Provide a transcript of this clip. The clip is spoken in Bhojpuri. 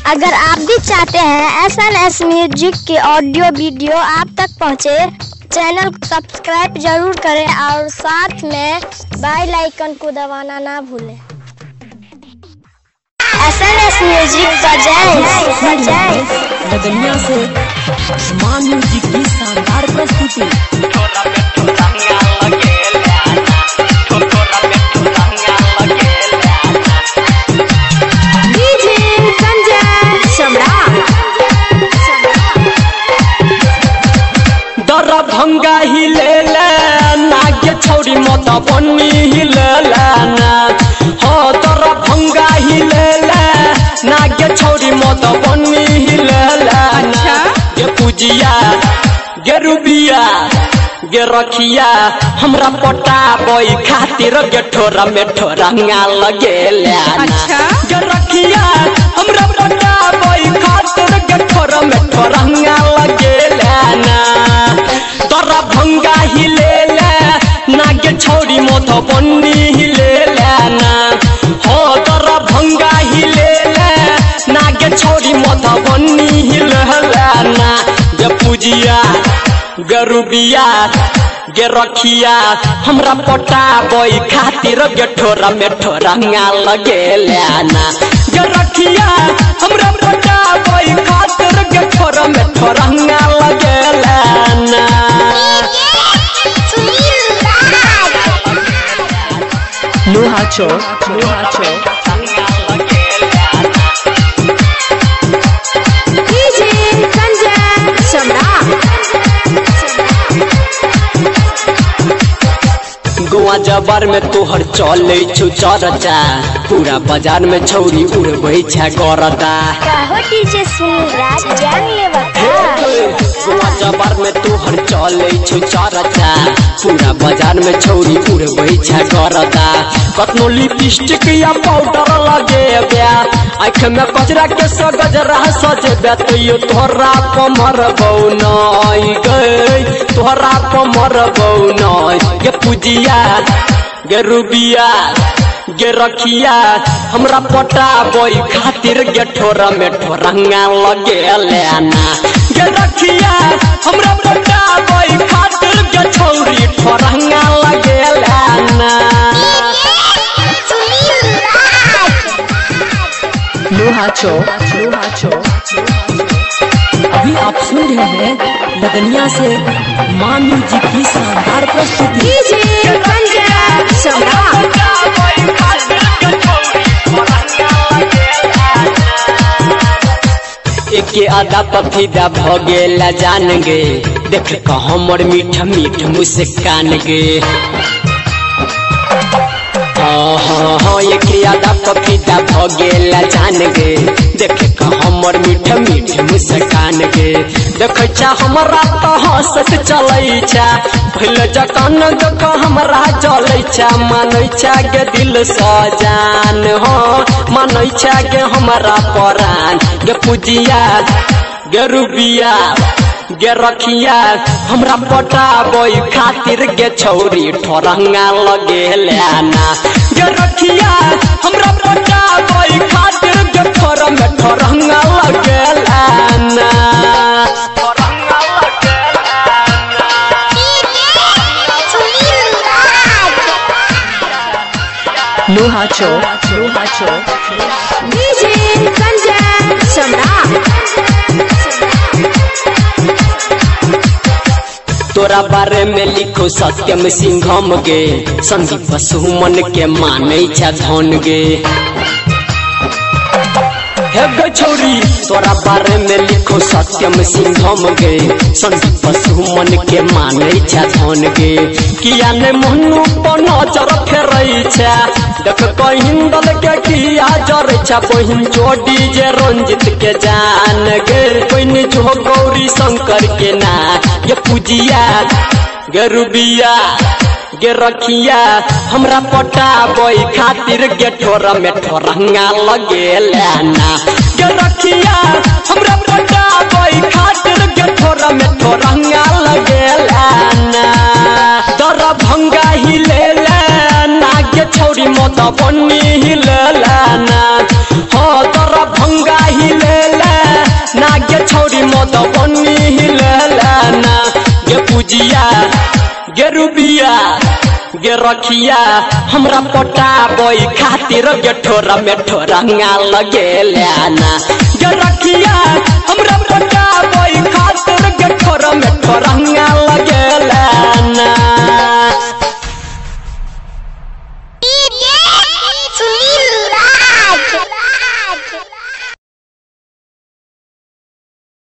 अगर आप भी चाहते हैं SNS म्यूजिक के ऑडियो वीडियो आप तक पहुंचे, चैनल को सब्सक्राइब जरूर करें और साथ में बेल आइकन को दबाना ना भूलें। SNS म्यूजिक बजाएं। दुनिया से मां म्यूजिक की शानदार प्रस्तुति। भंगा ही ले लेना के छौरी मत बनी ही ले लेना हो तोरा भंगा ही ले लेना के छौरी मत बनी ही ले लेना के पूजिया गे रुबिया गे रखिया हमरा पटा बई खातिर गे ठोरा में ठोरा लगे लेना गे रखिया हमरा पटा बई खातिर गे ठोरा में ठोरा लगे लेना तोरा भंगा ही ले ले ना के छौरी मत बनी ही ले लेना हो तोरा भंगा ही ले ले ना के छौरी मत बनी ही ले लेना गे पूजिया गे रुबिया गे रखिया हमरा पटा बई खातिर गे ठोरा में ठोरा लगे लेना गे रखिया हमरा पटा बई खातिर गे ठोरा में ठोरा लगे लेना। लोहाचो गोवा जबर में तोहर चले छु चरचा पूरा बाजार में छौरी उड़बै छै गरदा कहो डीजे सुनराज जान ले बता। गोवा जबर में तोहर चले छु चरचा पूरा बाजार में छौरी उड़बै छै गरदा कतनो लिपस्टिक या पाउडर लगे ब्या आँख में कचरा के सगजरा सजेबे तैयो तोहरा कमर बौनाई गई तोहरा कमर बौनाई गे पूजिया गे रुबिया गे रखिया हमरा पटा बई खातिर गे ठोरा में ठोरा लगे लेना गे रखिया हमरा पटा बई खातिर गे छौरी ठोरा लगे लेना। लोहाचो अभी आप सुन रहे हैं लदनिया से मां म्यूजिक की शानदार प्रस्तुति। एके आधा पफीदा भगेला जान गे देख क हमर मीठ मीठ मुस्कान गे हाँ एके आधा पफीदा भगेला जान गे देख क हमर मीठ मीठ मुस्कान गे देख छा हमरा तो हंसत चलै छा पहले जकान देख हमरा चलै छा मानै छा गे दिल सजान हो मानै छा गे हमरा परान गे पूजिया गे रुबिया गे रखिया हमरा पटा बई खातिर गे छौरी ठोरा लगे लेना गे रखिया हमरा पटा बई खातिर गे ठोरा में ठोरा लगे लेना। लोहाचो तोरा बारे में लिखो सत्यम सिंघम गे संदीप सुमन के मानै छा धन गे हे गे छौरी तोरा बारे में लिखो सत्यम सिंघम गे संदीप सुमन के मानै छा धन गे किया ने मनु पर नजर फेरै छा देख कहिंदल के किया जरै छा बहिन जोड़ी जे रंजित के जान गे कोइन जो गौरी शंकर के ना ये पूजिया गे रुबिया गे रखिया हमरा पटा बई खातिर गे ठोरा में ठोरा लगे लेना गे रखिया हमरा पटा बई खातिर गे ठोरा में ठोरा लगे लेना तोरा भंगा ही ले लेना गे छौरी मत बनी ही ले लेना हो तोरा भंगा ही हिलेला ना गे छौरी मधुबनी हिलेला ना गे पूजिया गे रूबिया गे रखिया हमरा पटाबई खातिर गे ठोरा में ठोरा लगे ना